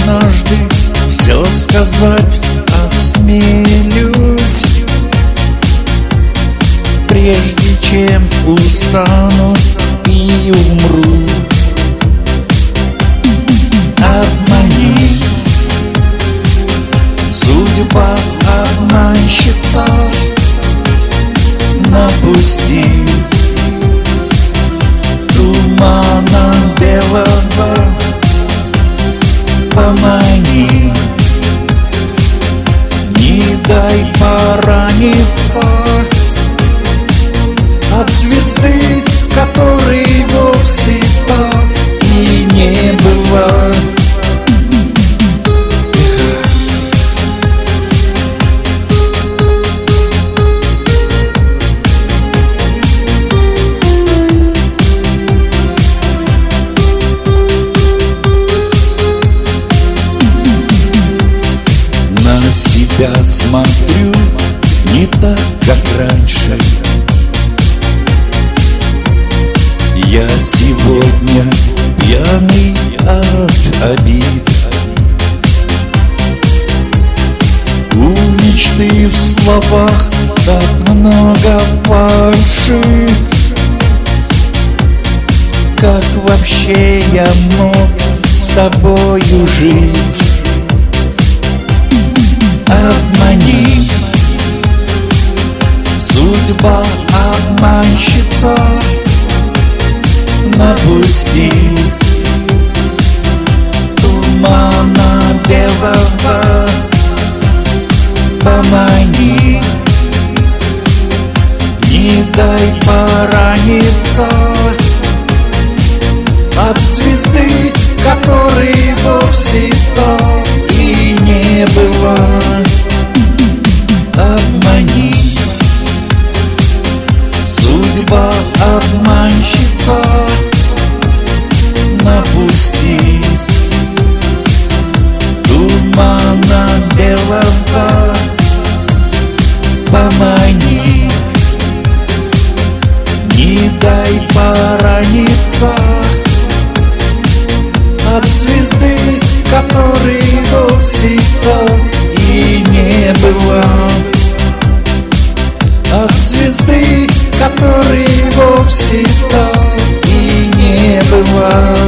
однажды все сказать осмелюсь, прежде чем устану и умру. Обмани, судьба обманщица, напусти тумана белого, помани, не дай пораниться от звезды, которой вовсе так и не было. Я смотрю не так, как раньше. Я сегодня пьяный от обид. У мечты в словах так много фальши. Как вообще я мог с тобою жить? Обмани, судьба обманщица, напусти тумана белого, помани, не дай пораниться от звезды, которой вовсе так и не было. Обмани, судьба обманщица, напусти тумана белого, помани, не дай пораниться от звезды, которой вовсе так и не было. От звезды, которой вовсе так и не было.